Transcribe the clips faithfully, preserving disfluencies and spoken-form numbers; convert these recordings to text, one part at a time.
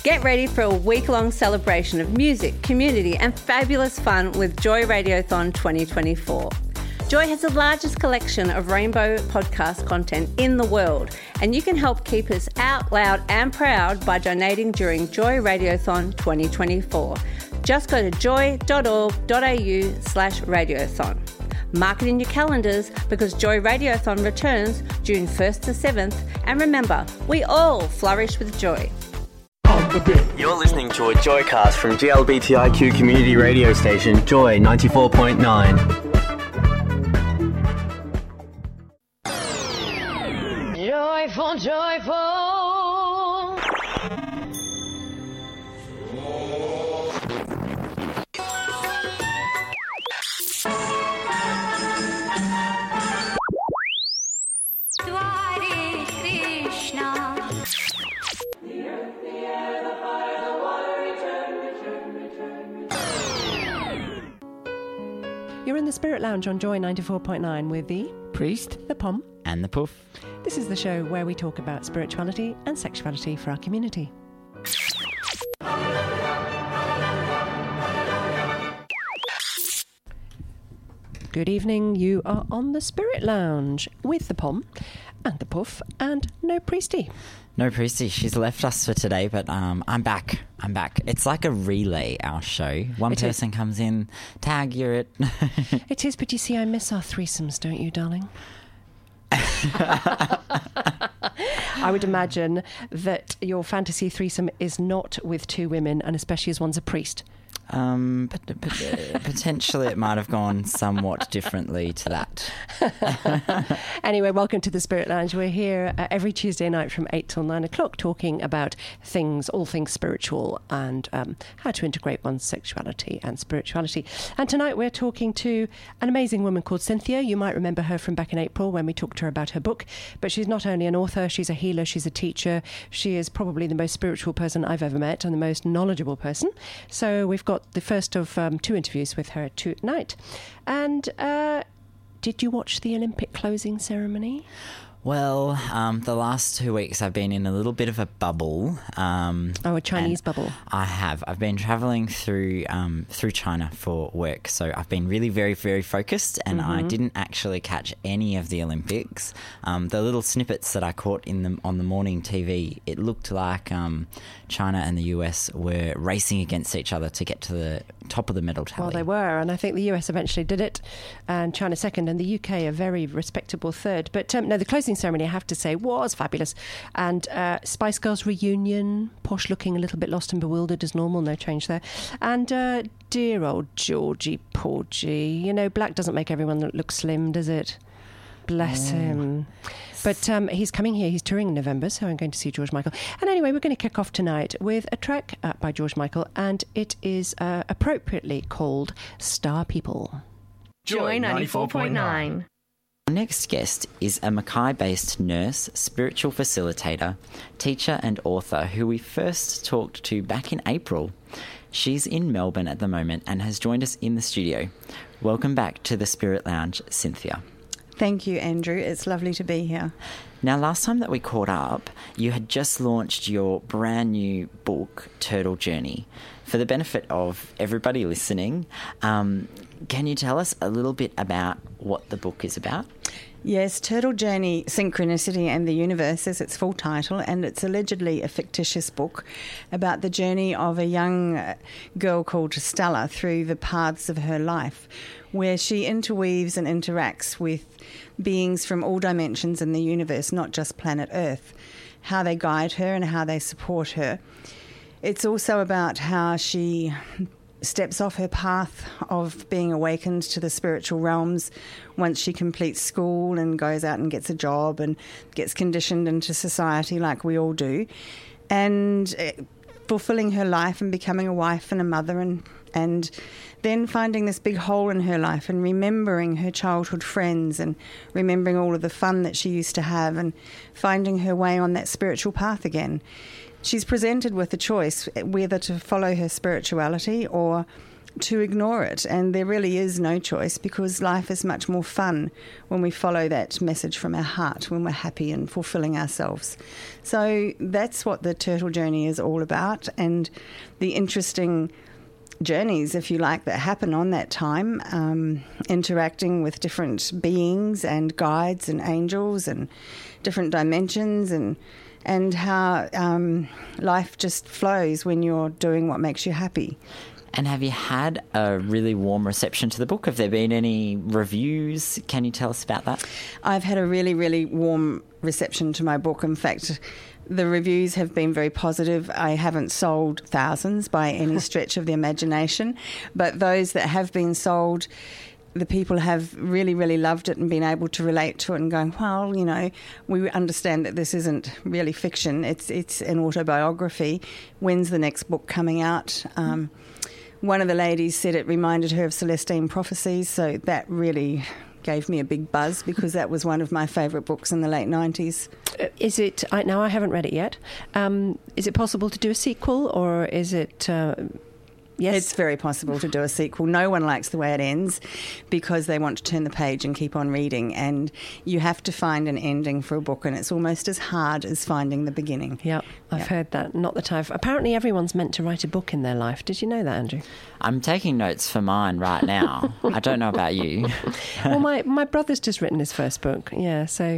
Get ready for a week-long celebration of music, community and fabulous fun with Joy Radiothon twenty twenty-four. Joy has the largest collection of rainbow podcast content in the world, and you can help keep us out loud and proud by donating during Joy Radiothon twenty twenty-four. Just go to joy.org.au slash radiothon. Mark it in your calendars because Joy Radiothon returns June first to seventh, and remember, we all flourish with joy. You're listening to a Joycast from G L B T I Q community radio station Joy ninety-four point nine. Joyful, joyful. Hare Krishna. The earth, the air, the fire, the water, return, return, return. You're in the Spirit Lounge on Joy ninety-four point nine with the Priest, the Pom, and the Puff. This is the show where we talk about spirituality and sexuality for our community. Good evening, you are on the Spirit Lounge with the Pom and the Puff and no Priesty. No Priesty, she's left us for today, but um, I'm back. I'm back. It's like a relay, our show. One It person is. comes in, tag, you're it. It is, but you see, I miss our threesomes, don't you, darling? I would imagine that your fantasy threesome is not with two women, and especially as one's a priest. Um, but, but uh, potentially it might have gone somewhat differently to that. Anyway, welcome to the Spirit Lounge. We're here uh, every Tuesday night from eight till nine o'clock talking about things, all things spiritual, and um, how to integrate one's sexuality and spirituality. And tonight we're talking to an amazing woman called Cynthia. You might remember her from back in April when we talked to her about her book. But she's not only an author, she's a healer, she's a teacher. She is probably the most spiritual person I've ever met and the most knowledgeable person. So we've got the first of um, two interviews with her tonight. And uh, did you watch the Olympic closing ceremony? Well, um, the last two weeks I've been in a little bit of a bubble. Um, Oh, a Chinese bubble. I have. I've been travelling through um, through China for work, so I've been really very, very focused, and Mm-hmm. I didn't actually catch any of the Olympics. Um, the little snippets that I caught in the on the morning T V, it looked like um, China and the U S were racing against each other to get to the top of the medal tally. Well, they were, and I think the U S eventually did it, and China second, and the U K a very respectable third. But um, no, the closing ceremony, I have to say, was fabulous. And uh, Spice Girls reunion, Posh looking a little bit lost and bewildered as normal, no change there. And uh, dear old Georgie Porgy, you know, black doesn't make everyone look, look slim, does it? Bless Oh. him. But um, he's coming here. He's touring in November, so I'm going to see George Michael. And anyway, we're going to kick off tonight with a track uh, by George Michael, and it is uh, appropriately called Star People. Joy ninety-four point nine. Our next guest is a Mackay-based nurse, spiritual facilitator, teacher and author who we first talked to back in April. She's in Melbourne at the moment and has joined us in the studio. Welcome back to the Spirit Lounge, Cynthia. Thank you, Andrew. It's lovely to be here. Now, last time that we caught up, you had just launched your brand new book, Turtle Journey. For the benefit of everybody listening, um, can you tell us a little bit about what the book is about? Yes, Turtle Journey, Synchronicity and the Universe is its full title, and it's allegedly a fictitious book about the journey of a young uh, girl called Stella through the paths of her life, where she interweaves and interacts with beings from all dimensions in the universe, not just planet Earth, how they guide her and how they support her. It's also about how she steps off her path of being awakened to the spiritual realms once she completes school and goes out and gets a job and gets conditioned into society like we all do, and uh, fulfilling her life and becoming a wife and a mother, and and then finding this big hole in her life and remembering her childhood friends and remembering all of the fun that she used to have and finding her way on that spiritual path again. She's presented with a choice whether to follow her spirituality or to ignore it. And there really is no choice, because life is much more fun when we follow that message from our heart, when we're happy and fulfilling ourselves. So that's what the Turtle Journey is all about, and the interesting journeys, if you like, that happen on that time, um, interacting with different beings and guides and angels and different dimensions, and and how um, life just flows when you're doing what makes you happy. And have you had a really warm reception to the book? Have there been any reviews? Can you tell us about that? I've had a really, really warm reception to my book. In fact, the reviews have been very positive. I haven't sold thousands by any stretch of the imagination, but those that have been sold, the people have really, really loved it and been able to relate to it and going, well, you know, we understand that this isn't really fiction. It's it's an autobiography. When's the next book coming out? Um, one of the ladies said it reminded her of Celestine Prophecies, so that really gave me a big buzz, because that was one of my favourite books in the late nineties. Is it, I, now I haven't read it yet, um, is it possible to do a sequel, or is it... Uh, Yes. It's very possible to do a sequel. No one likes the way it ends, because they want to turn the page and keep on reading, and you have to find an ending for a book, and it's almost as hard as finding the beginning. Yeah, I've yep. heard that. Not that I've... Apparently everyone's meant to write a book in their life. Did you know that, Andrew? I'm taking notes for mine right now. I don't know about you. Well, my, my brother's just written his first book, yeah, so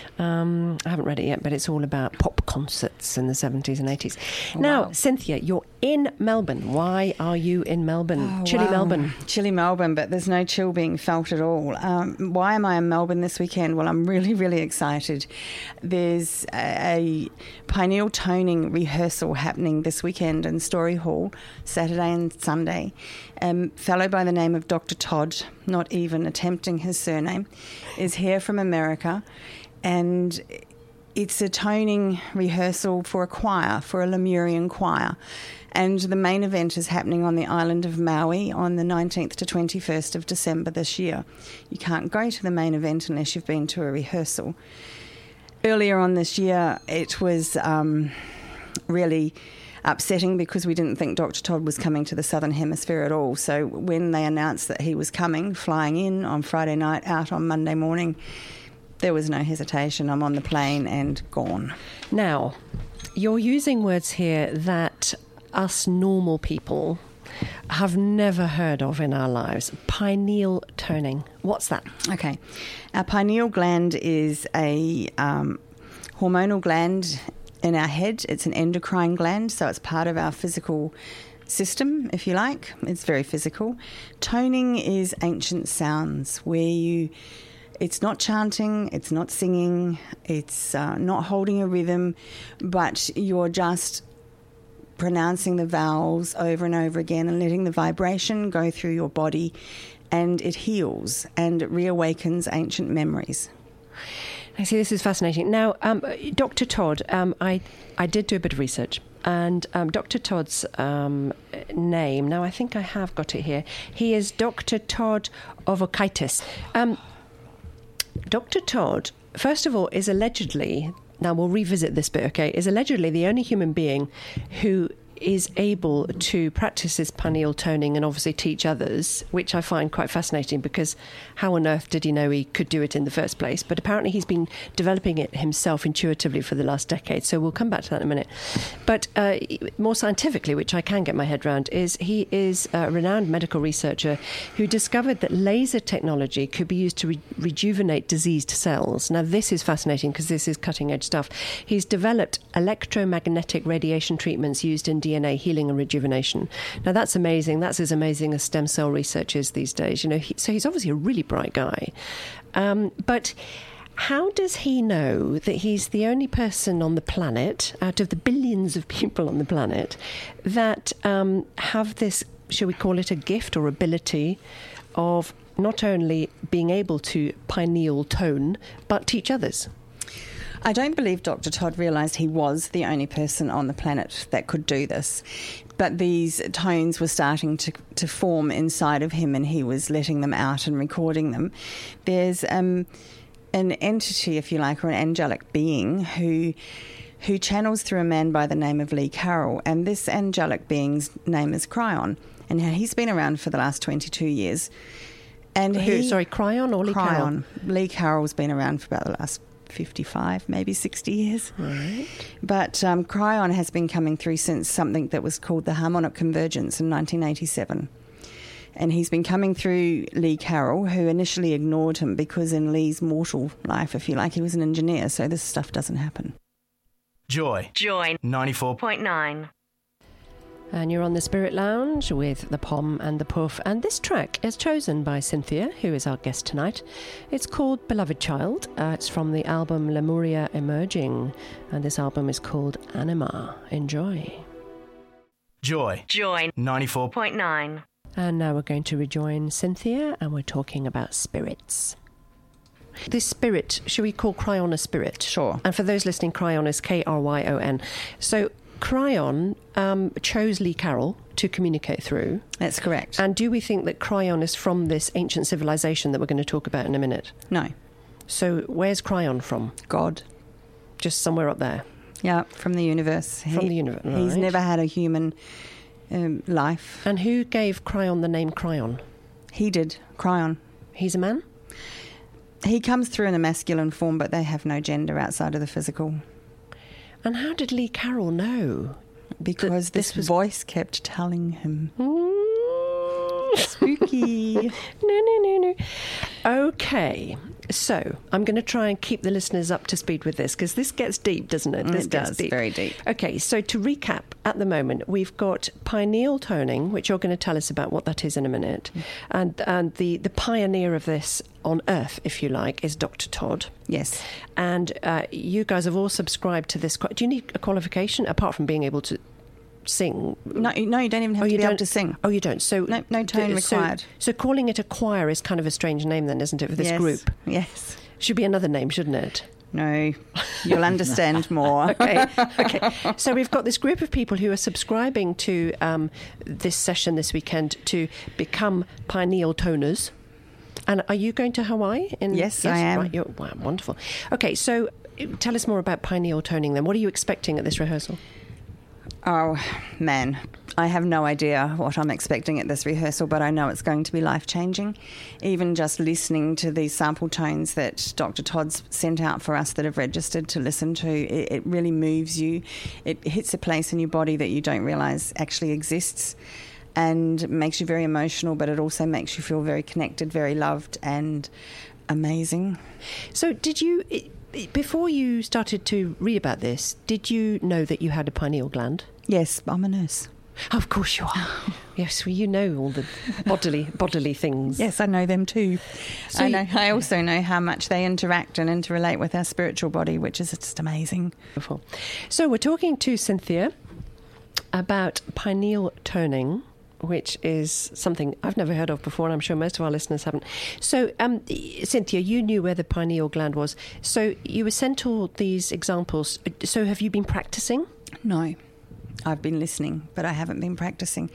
um, I haven't read it yet, but it's all about pop concerts in the seventies and eighties. Oh, now, wow. Cynthia, you're in Melbourne. Why are you in Melbourne? Oh, Chilly wow. Melbourne. Chilly Melbourne, but there's no chill being felt at all. Um, why am I in Melbourne this weekend? Well, I'm really, really excited. There's a, a pineal toning rehearsal happening this weekend in Story Hall, Saturday and Sunday. A um, fellow by the name of Doctor Todd, not even attempting his surname, is here from America, and it's a toning rehearsal for a choir, for a Lemurian choir. And the main event is happening on the island of Maui on the nineteenth to twenty-first of December this year. You can't go to the main event unless you've been to a rehearsal. Earlier on this year, it was um, really upsetting, because we didn't think Doctor Todd was coming to the Southern Hemisphere at all. So when they announced that he was coming, flying in on Friday night, out on Monday morning, there was no hesitation. I'm on the plane and gone. Now, you're using words here that us normal people have never heard of in our lives. Pineal toning. What's that? Okay. Our pineal gland is a um, hormonal gland in our head. It's an endocrine gland, so it's part of our physical system, if you like. It's very physical. Toning is ancient sounds, where you... It's not chanting, it's not singing, it's uh, not holding a rhythm, but you're just pronouncing the vowels over and over again and letting the vibration go through your body, and it heals and it reawakens ancient memories. I see, this is fascinating. Now, um, Doctor Todd, um, I, I did do a bit of research, and um, Doctor Todd's um, name, now I think I have got it here, he is Doctor Todd Ovokaitis. Um, Doctor Todd, first of all, is allegedly, now we'll revisit this bit, okay, is allegedly the only human being who is able to practice his pineal toning and obviously teach others, which I find quite fascinating, because how on earth did he know he could do it in the first place? But apparently he's been developing it himself intuitively for the last decade, so we'll come back to that in a minute. But uh, more scientifically, which I can get my head around, is he is a renowned medical researcher who discovered that laser technology could be used to re- rejuvenate diseased cells. Now this is fascinating, because this is cutting edge stuff. He's developed electromagnetic radiation treatments used in D N A healing and rejuvenation. Now that's amazing. That's as amazing as stem cell research is these days. You know, he, so he's obviously a really bright guy. Um, but how does he know that he's the only person on the planet, out of the billions of people on the planet, that um, have this, shall we call it a gift or ability of not only being able to pineal tone, but teach others? I don't believe Doctor Todd realised he was the only person on the planet that could do this. But these tones were starting to, to form inside of him, and he was letting them out and recording them. There's um, an entity, if you like, or an angelic being who who channels through a man by the name of Lee Carroll, and this angelic being's name is Cryon, and he's been around for the last twenty-two years. And Who, he, sorry, Cryon or Lee Carroll? Cryon. Lee Carroll's been around for about the last fifty-five, maybe sixty years. Right. But um, Cryon has been coming through since something that was called the Harmonic Convergence in nineteen eighty-seven. And he's been coming through Lee Carroll, who initially ignored him because in Lee's mortal life, if you like, he was an engineer, so this stuff doesn't happen. Joy. Joy ninety-four point nine. And you're on the Spirit Lounge with the Pom and the Puff. And this track is chosen by Cynthia, who is our guest tonight. It's called Beloved Child. Uh, it's from the album Lemuria Emerging. And this album is called Anima. Enjoy. Joy. Joy ninety-four point nine. And now we're going to rejoin Cynthia, and we're talking about spirits. This spirit, should we call Cryon a spirit? Sure. And for those listening, Cryon is K R Y O N. So Cryon um, chose Lee Carroll to communicate through. That's correct. And do we think that Cryon is from this ancient civilization that we're going to talk about in a minute? No. So where's Cryon from? God. Just somewhere up there? Yeah, from the universe. From He- the universe, He's right. never had a human um, life. And who gave Cryon the name Cryon? He did. Cryon. He's a man? He comes through in a masculine form, but they have no gender outside of the physical. And how did Lee Carroll know? Because Th- this this was- voice kept telling him. Mm. Spooky. No, no, no, no. Okay, so I'm going to try and keep the listeners up to speed with this because this gets deep, doesn't it? Mm, This it gets does, very deep. Okay, so to recap, at the moment we've got pineal toning, which you're going to tell us about what that is in a minute, Mm. and and the the pioneer of this on Earth, if you like, is Doctor Todd. Yes. And uh, you guys have all subscribed to this. qua- Do you need a qualification apart from being able to sing? No, no, you don't even have Oh, to you be able don't- to sing. Oh, you don't. So No- no tone d- so- required. So, calling it a choir is kind of a strange name, then, isn't it, for this Yes. group? Yes. Should be another name, shouldn't it? No, you'll understand more. Okay. Okay. So we've got this group of people who are subscribing to um, this session this weekend to become pineal toners. And are you going to Hawaii? In, Yes, I am. Right, you're, wow, wonderful. Okay, so uh, tell us more about pineal toning then. What are you expecting at this rehearsal? Oh, man. I have no idea what I'm expecting at this rehearsal, but I know it's going to be life-changing. Even just listening to these sample tones that Doctor Todd's sent out for us that have registered to listen to, it, it really moves you. It hits a place in your body that you don't realise actually exists and makes you very emotional, but it also makes you feel very connected, very loved and amazing. So did you, i- i- before you started to read about this, did you know that you had a pineal gland? Yes, I'm a nurse. Of course you are. Yes, well, you know all the bodily bodily things. Yes, I know them too. So I you- know. I also know how much they interact and interrelate with our spiritual body, which is just amazing. Wonderful. So we're talking to Cynthia about pineal toning, which is something I've never heard of before, and I'm sure most of our listeners haven't. So, um, Cynthia, you knew where the pineal gland was. So you were sent all these examples. So have you been practicing? No, I've been listening, but I haven't been practicing.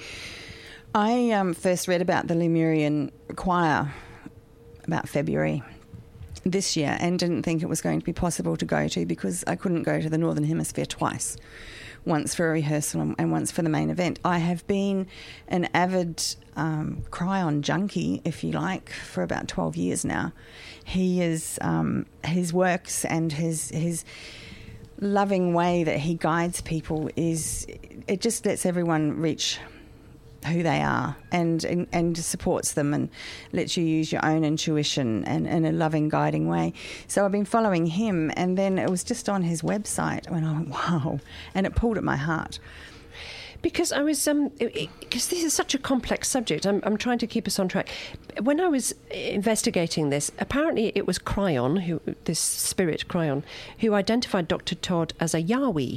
I um, first read about the Lemurian choir about February this year and didn't think it was going to be possible to go to because I couldn't go to the Northern Hemisphere twice. Once for a rehearsal and once for the main event. I have been an avid um, Cryon junkie, if you like, for about twelve years now. He is um, his works and his his loving way that he guides people is it just lets everyone reach who they are and, and and supports them and lets you use your own intuition and in a loving, guiding way. So I've been following him, and then it was just on his website when I went, wow, and it pulled at my heart. Because I was, um, because this is such a complex subject. I'm, I'm trying to keep us on track. When I was investigating this, apparently it was Cryon, who this spirit Cryon, who identified Doctor Todd as a Yahweh.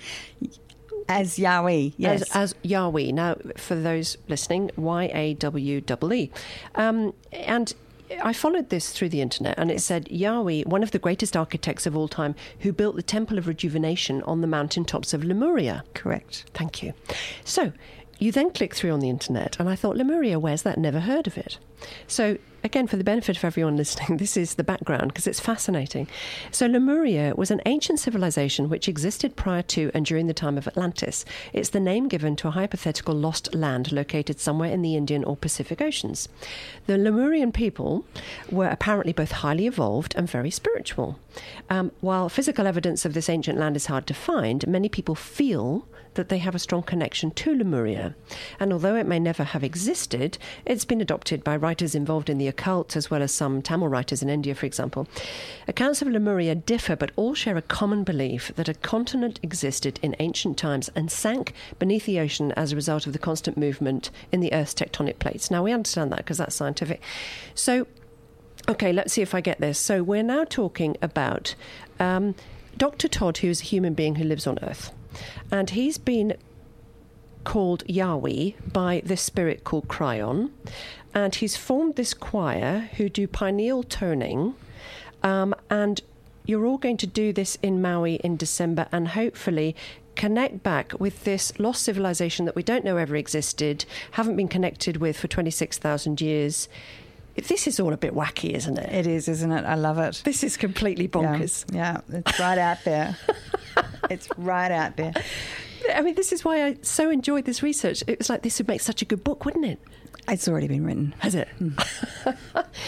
As Yahweh, yes. As, as Yahweh. Now, for those listening, Y A W E E. Um, and I followed this through the internet, and it said Yahweh, one of the greatest architects of all time, who built the Temple of Rejuvenation on the mountaintops of Lemuria. Correct. Thank you. So you then click through on the internet, and I thought, Lemuria, where's that? Never heard of it. So again, for the benefit of everyone listening, this is the background because it's fascinating. So Lemuria was an ancient civilization which existed prior to and during the time of Atlantis. It's the name given to a hypothetical lost land located somewhere in the Indian or Pacific Oceans. The Lemurian people were apparently both highly evolved and very spiritual. Um, while physical evidence of this ancient land is hard to find, many people feel that they have a strong connection to Lemuria. And although it may never have existed, it's been adopted by writers involved in the occult, as well as some Tamil writers in India, for example. Accounts of Lemuria differ, but all share a common belief that a continent existed in ancient times and sank beneath the ocean as a result of the constant movement in the Earth's tectonic plates. Now, we understand that because that's scientific. So, okay, let's see if I get this. So we're now talking about um, Doctor Todd, who is a human being who lives on Earth. And he's been called Yahweh by this spirit called Cryon. And he's formed this choir who do pineal toning. Um, and you're all going to do this in Maui in December and hopefully connect back with this lost civilization that we don't know ever existed, haven't been connected with for twenty-six thousand years. This is all a bit wacky, isn't it? It is, isn't it? I love it. This is completely bonkers. Yeah, yeah, it's right out there. It's right out there. I mean, this is why I so enjoyed this research. It was like, this would make such a good book, wouldn't it? It's already been written. Has it? Mm.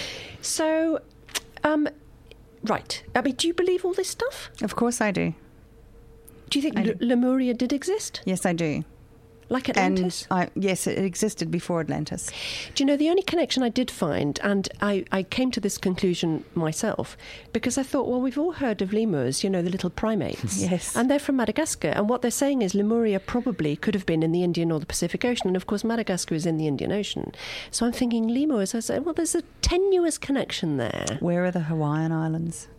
So, um, right. I mean, do you believe all this stuff? Of course I do. Do you think I L- do. Lemuria did exist? Yes, I do. Like Atlantis? And I, yes, it existed before Atlantis. Do you know, the only connection I did find, and I, I came to this conclusion myself, because I thought, well, we've all heard of lemurs, you know, the little primates. Yes. And they're from Madagascar. And what they're saying is Lemuria probably could have been in the Indian or the Pacific Ocean. And, of course, Madagascar is in the Indian Ocean. So I'm thinking lemurs. I said, well, there's a tenuous connection there. Where are the Hawaiian Islands?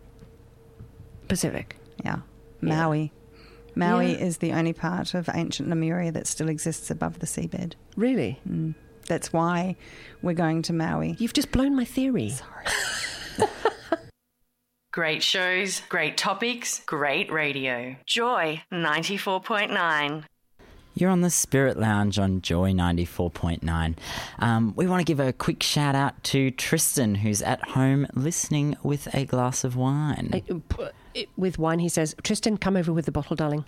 Pacific. Yeah. Maui. Maui Yeah. is the only part of ancient Lemuria that still exists above the seabed. Really? Mm. That's why we're going to Maui. You've just blown my theory. Sorry. Great shows, great topics, great radio. Joy ninety-four point nine. You're on the Spirit Lounge on Joy ninety-four point nine. Um, we want to give a quick shout out to Tristan, who's at home listening with a glass of wine. I, with wine, he says, Tristan, come over with the bottle, darling.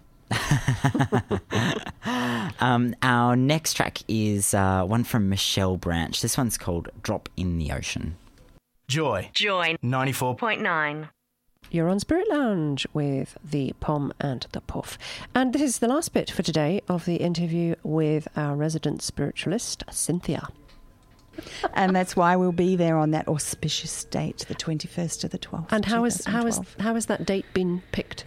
um, our next track is uh, one from Michelle Branch. This one's called Drop in the Ocean. Joy. Joy ninety-four point nine. You're on Spirit Lounge with the Pom and the Puff. And this is the last bit for today of the interview with our resident spiritualist, Cynthia. And that's why we'll be there on that auspicious date, the twenty-first to the twelfth. And how is how is how has that date been picked?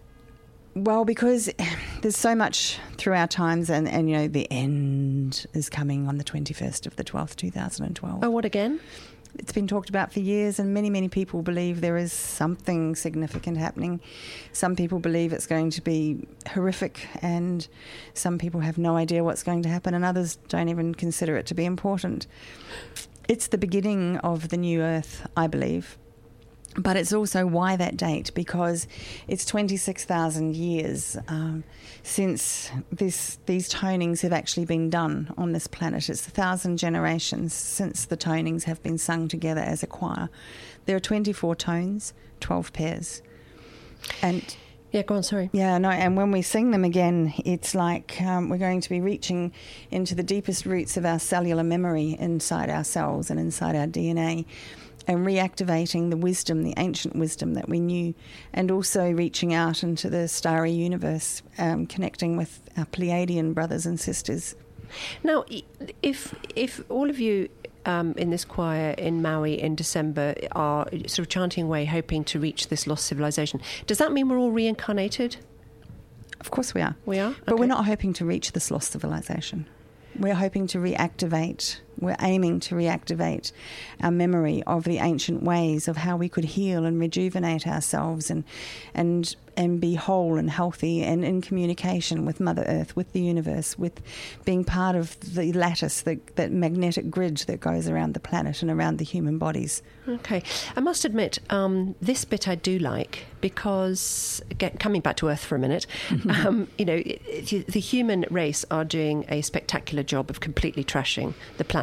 Well, because there's so much through our times, and, and you know, the end is coming on the twenty-first of the twelfth, two thousand twelve. Oh, what again? It's been talked about for years, and many, many people believe there is something significant happening. Some people believe it's going to be horrific, and some people have no idea what's going to happen, and others don't even consider it to be important. It's the beginning of the new earth, I believe. But it's also why that date, because it's twenty-six thousand years um, since this these tonings have actually been done on this planet. It's a thousand generations since the tonings have been sung together as a choir. There are twenty-four tones, twelve pairs. And yeah, go on, sorry. Yeah, no, and when we sing them again, it's like um, we're going to be reaching into the deepest roots of our cellular memory inside ourselves and inside our D N A. And reactivating the wisdom, the ancient wisdom that we knew, and also reaching out into the starry universe, um, connecting with our Pleiadian brothers and sisters. Now, if if all of you um, in this choir in Maui in December are sort of chanting away, hoping to reach this lost civilization, does that mean we're all reincarnated? Of course we are. We are? But Okay. we're not hoping to reach this lost civilization. We're hoping to reactivate, we're aiming to reactivate our memory of the ancient ways of how we could heal and rejuvenate ourselves and and and be whole and healthy and in communication with Mother Earth, with the universe, with being part of the lattice, the, that magnetic grid that goes around the planet and around the human bodies. Okay. I must admit, um, this bit I do like because, again, coming back to Earth for a minute, um, you know, it, it, the human race are doing a spectacular job of completely trashing the planet.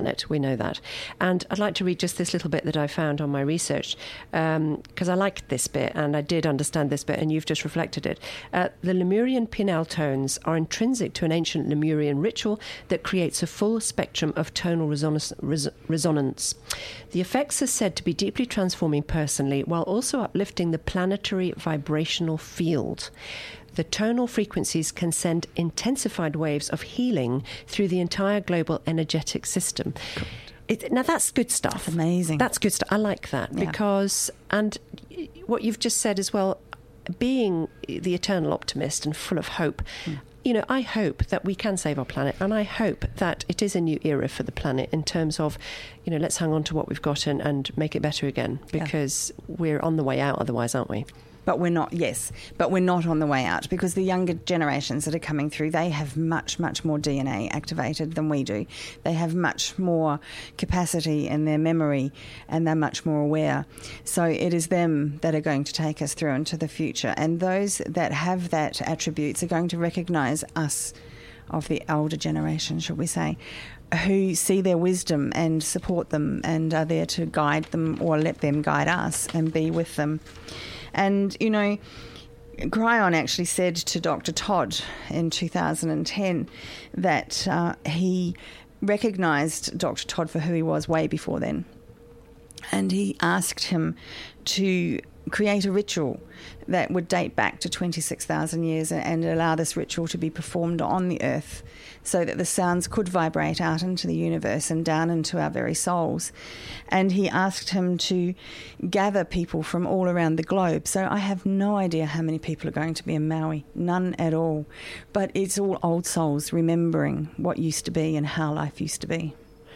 planet. We know that. And I'd like to read just this little bit that I found on my research, because um, I liked this bit and I did understand this bit, and you've just reflected it. Uh, the Lemurian Pinel tones are intrinsic to an ancient Lemurian ritual that creates a full spectrum of tonal resonance. Res- resonance. The effects are said to be deeply transforming personally, while also uplifting the planetary vibrational field. The tonal frequencies can send intensified waves of healing through the entire global energetic system. It, now, that's good stuff. That's amazing. That's good stuff. I like that Yeah. because, and what you've just said as well, being the eternal optimist and full of hope, mm. you know, I hope that we can save our planet, and I hope that it is a new era for the planet in terms of, you know, let's hang on to what we've got and, and make it better again, because yeah. we're on the way out otherwise, aren't we? But we're not, yes, but we're not on the way out, because the younger generations that are coming through, they have much, much more D N A activated than we do. They have much more capacity in their memory, and they're much more aware. So it is them that are going to take us through into the future. And those that have that attributes are going to recognise us, of the older generation, should we say, who see their wisdom and support them and are there to guide them, or let them guide us and be with them. And, you know, Cryon actually said to Doctor Todd in two thousand ten that uh, he recognised Doctor Todd for who he was way before then. And he asked him to create a ritual that would date back to twenty-six thousand years and allow this ritual to be performed on the earth, so that the sounds could vibrate out into the universe and down into our very souls. And he asked him to gather people from all around the globe. So I have no idea how many people are going to be in Maui, none at all. But it's all old souls remembering what used to be and how life used to be.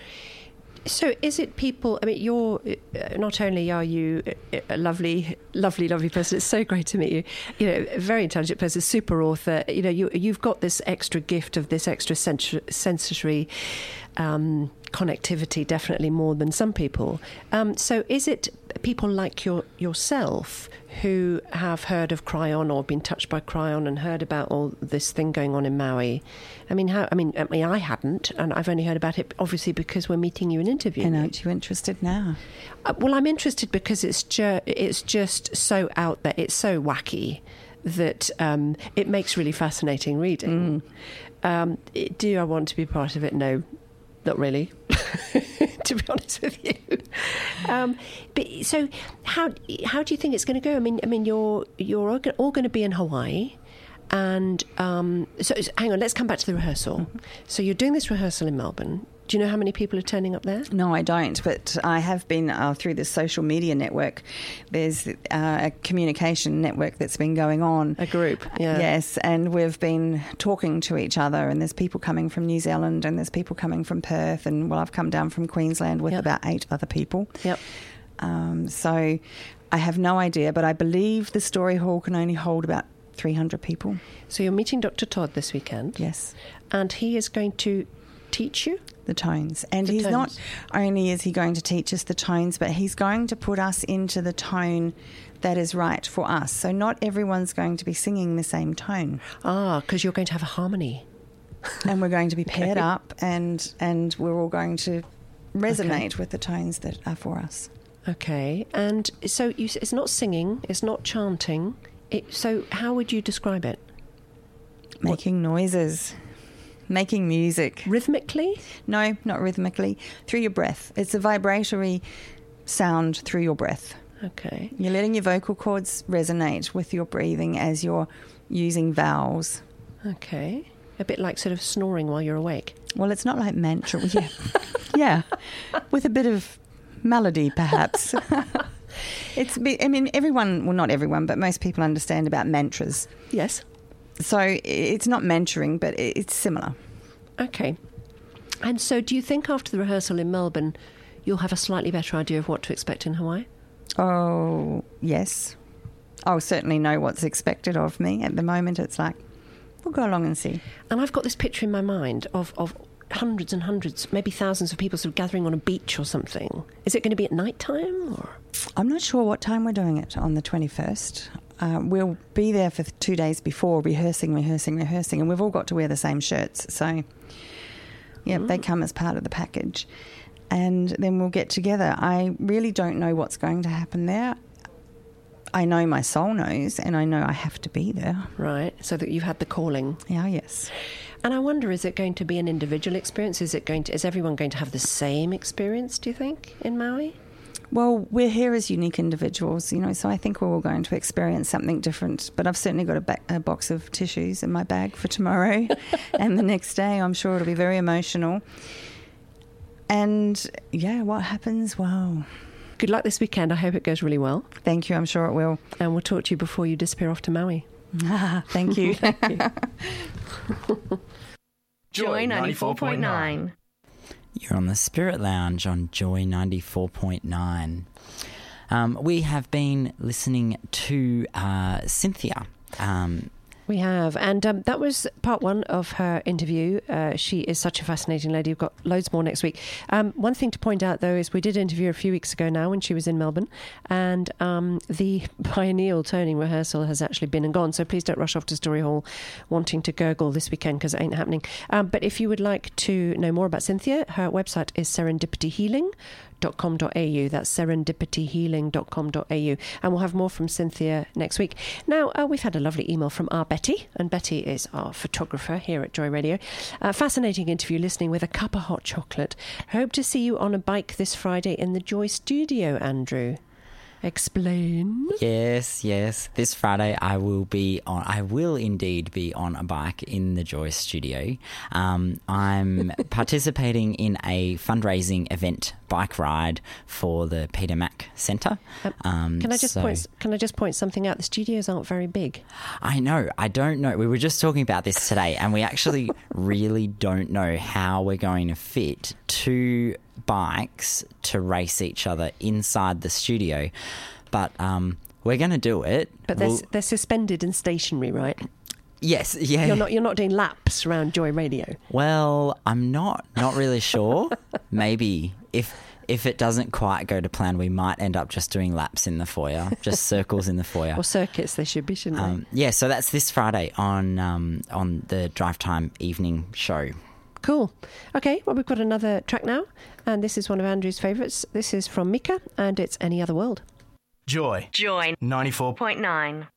So is it people, I mean, you're, uh, not only are you a lovely, lovely, lovely person, it's so great to meet you, you know, a very intelligent person, super author, you know, you, you've got this extra gift of this extra sensory, sensory um, connectivity, definitely more than some people. Um, so is it people like your, yourself who have heard of Cryon or been touched by Cryon and heard about all this thing going on in Maui? I mean, how? I mean, I mean, I hadn't, and I've only heard about it, obviously, because we're meeting you and interviewing And you. aren't you interested now? Uh, well, I'm interested because it's ju- it's just so out there, it's so wacky that um, it makes really fascinating reading. Mm. Um, it, do I want to be part of it? No, not really. To be honest with you, um, but so how how do you think it's going to go? I mean, I mean, you're you're all, all going to be in Hawaii, and um, so hang on, let's come back to the rehearsal. Mm-hmm. So you're doing this rehearsal in Melbourne. Do you know how many people are turning up there? No, I don't, but I have been uh, through the social media network. There's uh, a communication network that's been going on. A group, yeah. Yes, and we've been talking to each other, and there's people coming from New Zealand, and there's people coming from Perth, and, well, I've come down from Queensland with yep. about eight other people. Yep. Um, so I have no idea, but I believe the Story Hall can only hold about three hundred people. So you're meeting Doctor Todd this weekend? Yes. And he is going to teach you? The tones. And the he's tones. not only is he going to teach us the tones, but he's going to put us into the tone that is right for us. So not everyone's going to be singing the same tone. Ah, because you're going to have a harmony. And we're going to be paired okay. up, and, and we're all going to resonate okay. with the tones that are for us. Okay. And so you, it's not singing, it's not chanting. It, so how would you describe it? Making what? noises. Making music. Rhythmically? No, not rhythmically. Through your breath. It's a vibratory sound through your breath. Okay. You're letting your vocal cords resonate with your breathing as you're using vowels. Okay. A bit like sort of snoring while you're awake. Well, it's not like mantra. Yeah. yeah. With a bit of melody, perhaps. It's. I mean, everyone, well, not everyone, but most people understand about mantras. Yes. So it's not mentoring, but it's similar. Okay. And so do you think after the rehearsal in Melbourne, you'll have a slightly better idea of what to expect in Hawaii? Oh, yes. I'll certainly know what's expected of me. At the moment, it's like, we'll go along and see. And I've got this picture in my mind of, of hundreds and hundreds, maybe thousands of people sort of gathering on a beach or something. Is it going to be at night time? Or? I'm not sure what time we're doing it on the twenty-first. Uh, we'll be there for two days before, rehearsing, rehearsing, rehearsing, and we've all got to wear the same shirts. So Yep, mm. they come as part of the package. And then we'll get together. I really don't know what's going to happen there. I know my soul knows, and I know I have to be there. Right, so that you've had the calling. Yeah, yes. And I wonder, is it going to be an individual experience? Is it going to? Is everyone going to have the same experience, do you think, in Maui? Well, we're here as unique individuals, you know, so I think we're all going to experience something different. But I've certainly got a, ba- a box of tissues in my bag for tomorrow. And the next day, I'm sure it'll be very emotional. And, yeah, what happens? Wow. Good luck this weekend. I hope it goes really well. Thank you. I'm sure it will. And we'll talk to you before you disappear off to Maui. Ah, thank you. Thank you. Joy ninety-four point nine. You're on the Spirit Lounge on Joy ninety-four point nine. Um, we have been listening to uh, Cynthia. Um, We have, and um, that was part one of her interview. Uh, she is such a fascinating lady. We've got loads more next week. Um, one thing to point out, though, is we did interview her a few weeks ago now when she was in Melbourne, and um, the biennial toning rehearsal has actually been and gone, so please don't rush off to Story Hall wanting to gurgle this weekend, because it ain't happening. Um, but if you would like to know more about Cynthia, her website is serendipity healing dot com dot a u. That's serendipity healing dot com dot a u. And we'll have more from Cynthia next week. Now, uh, we've had a lovely email from our Betty, and Betty is our photographer here at Joy Radio. Uh, fascinating interview, listening with a cup of hot chocolate. Hope to see you on a bike this Friday in the Joy studio, Andrew. Explain. Yes, yes. This Friday I will be on, I will indeed be on a bike in the Joy studio. Um, I'm participating in a fundraising event, bike ride for the Peter Mac Centre. Um, can I just so, point, can I just point something out? The studios aren't very big. I know. I don't know. We were just talking about this today, and we actually really don't know how we're going to fit two bikes to race each other inside the studio, but um, we're going to do it. But they're, we'll... they're suspended and stationary, right? Yes, yeah. You're not you're not doing laps around Joy Radio. Well, I'm not not really sure. Maybe if if it doesn't quite go to plan, we might end up just doing laps in the foyer, just circles in the foyer, or circuits. They should be, shouldn't um, they? Yeah. So that's this Friday on um, on the Drive Time evening show. Cool. Okay, well, we've got another track now, and this is one of Andrew's favourites. This is from Mika, and it's Any Other World. Joy. Joy ninety-four point nine.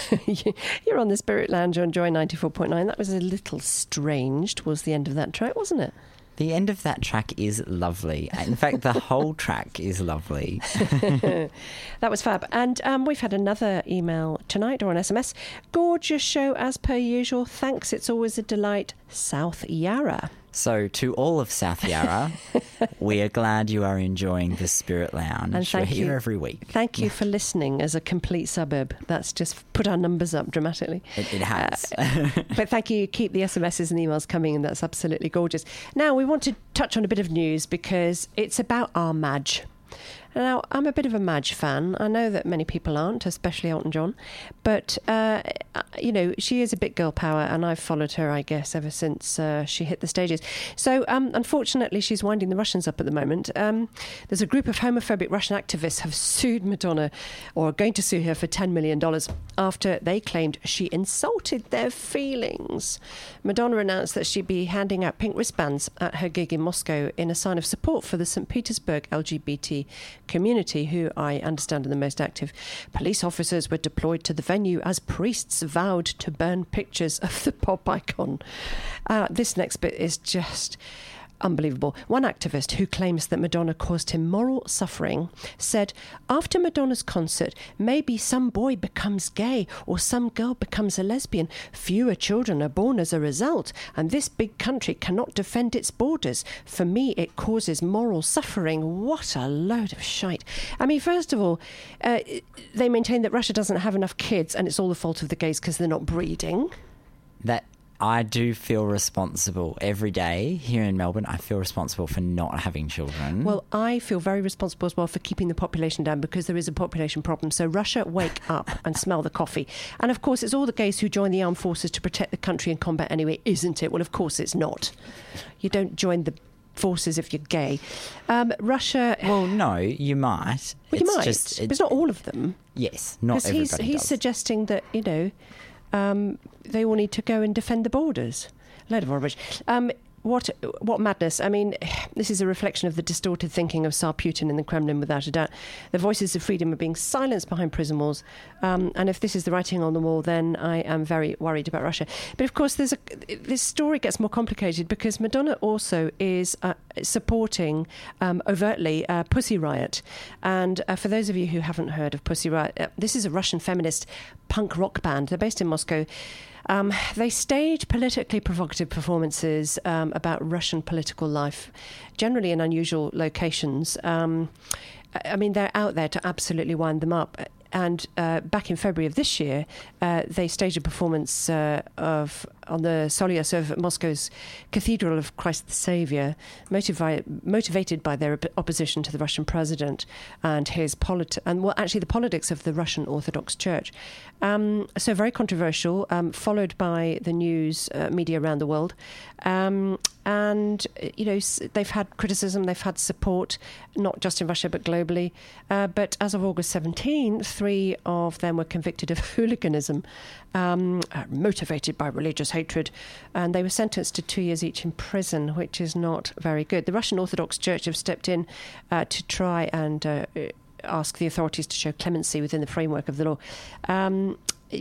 You're on the Spirit Lounge on Joy ninety-four point nine. That was a little strange towards the end of that track, wasn't it? The end of that track is lovely. In fact, the whole track is lovely. That was fab. And um, we've had another email tonight, or an S M S. Gorgeous show as per usual. Thanks. It's always a delight. South Yarra. So to all of South Yarra, we are glad you are enjoying the Spirit Lounge. And thank We're here you. every week. Thank you for listening as a complete suburb. That's just put our numbers up dramatically. It, it has. Uh, but thank you. Keep the S M Ses and emails coming, and that's absolutely gorgeous. Now, we want to touch on a bit of news because it's about our Madge. Now, I'm a bit of a Madge fan. I know that many people aren't, especially Elton John. But, uh, you know, she is a bit girl power, and I've followed her, I guess, ever since uh, she hit the stages. So, um, unfortunately, she's winding the Russians up at the moment. Um, there's a group of homophobic Russian activists have sued Madonna, or are going to sue her for ten million dollars after they claimed she insulted their feelings. Madonna announced that she'd be handing out pink wristbands at her gig in Moscow in a sign of support for the Saint Petersburg L G B T community, who I understand are the most active. Police officers were deployed to the venue as priests vowed to burn pictures of the pop icon. Uh, this next bit is just unbelievable. One activist who claims that Madonna caused him moral suffering said, after Madonna's concert, maybe some boy becomes gay or some girl becomes a lesbian. Fewer children are born as a result, and this big country cannot defend its borders. For me, it causes moral suffering. What a load of shite. I mean, first of all, uh, they maintain that Russia doesn't have enough kids and it's all the fault of the gays because they're not breeding. That I do feel responsible every day here in Melbourne. I feel responsible for not having children. Well, I feel very responsible as well for keeping the population down because there is a population problem. So Russia, wake up and smell the coffee. And of course, it's all the gays who join the armed forces to protect the country in combat anyway, isn't it? Well, of course it's not. You don't join the forces if you're gay. Um, Russia... Well, no, you might. Well, you it's might. Just, but it's not all of them. Yes, not everybody he's, he's does. suggesting that, you know... Um, they all need to go and defend the borders. A load of rubbish. Um, what what madness. I mean, this is a reflection of the distorted thinking of Tsar Putin in the Kremlin, without a doubt. The voices of freedom are being silenced behind prison walls. Um, and if this is the writing on the wall, then I am very worried about Russia. But of course, there's a, this story gets more complicated because Madonna also is uh, supporting um, overtly uh, Pussy Riot. And uh, for those of you who haven't heard of Pussy Riot, uh, this is a Russian feminist punk rock band. They're based in Moscow. Um, they stage politically provocative performances um, about Russian political life, generally in unusual locations. Um, I mean, they're out there to absolutely wind them up. And uh, back in February of this year, uh, they staged a performance uh, of on the Solyos of Moscow's Cathedral of Christ the Saviour, motivi- motivated by their op- opposition to the Russian president and his polit- and well, actually the politics of the Russian Orthodox Church. Um, so very controversial, um, followed by the news uh, media around the world. Um, and, you know, they've had criticism, they've had support, not just in Russia, but globally. Uh, but as of August seventeenth, three of them were convicted of hooliganism, um, uh, motivated by religious hatred. And they were sentenced to two years each in prison, which is not very good. The Russian Orthodox Church have stepped in uh, to try and uh, ask the authorities to show clemency within the framework of the law. Um,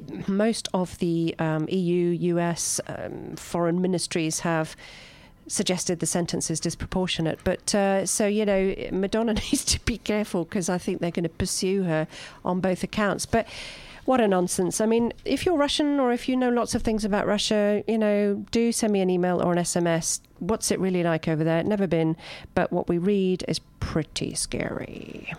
most of the um, E U, U S, um, foreign ministries have suggested the sentence is disproportionate. But uh, so, you know, Madonna needs to be careful because I think they're going to pursue her on both accounts. But what a nonsense. I mean, if you're Russian or if you know lots of things about Russia, you know, do send me an email or an S M S. What's it really like over there? Never been. But what we read is pretty scary.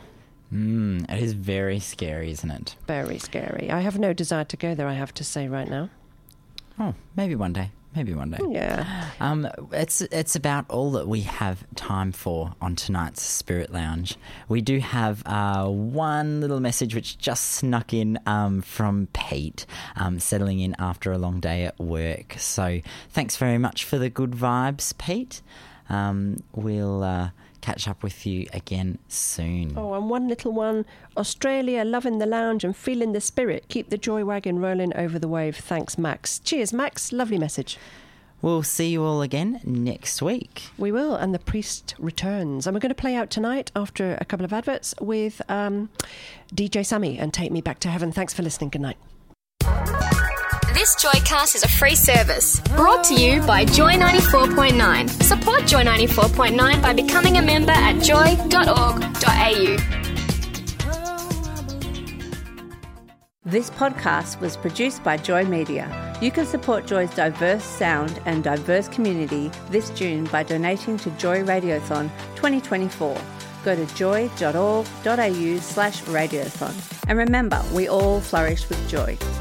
Mm, it is very scary, isn't it? Very scary. I have no desire to go there, I have to say right now. Oh, maybe one day. Maybe one day. Yeah. Um, it's it's about all that we have time for on tonight's Spirit Lounge. We do have uh, one little message which just snuck in um, from Pete, um, settling in after a long day at work. So thanks very much for the good vibes, Pete. Um, we'll uh, catch up with you again soon. Oh, and one little one. Australia, loving the lounge and feeling the spirit. Keep the joy wagon rolling over the wave. Thanks, Max. Cheers, Max. Lovely message. We'll see you all again next week. We will, and the priest returns. And we're going to play out tonight after a couple of adverts with um, D J Sammy and Take Me Back to Heaven. Thanks for listening. Good night. This Joycast is a free service brought to you by Joy ninety-four point nine. Support Joy ninety-four point nine by becoming a member at joy dot org dot a u. This podcast was produced by Joy Media. You can support Joy's diverse sound and diverse community this June by donating to Joy Radiothon twenty twenty-four. Go to joy dot org dot a u slash radiothon. And remember, we all flourish with joy.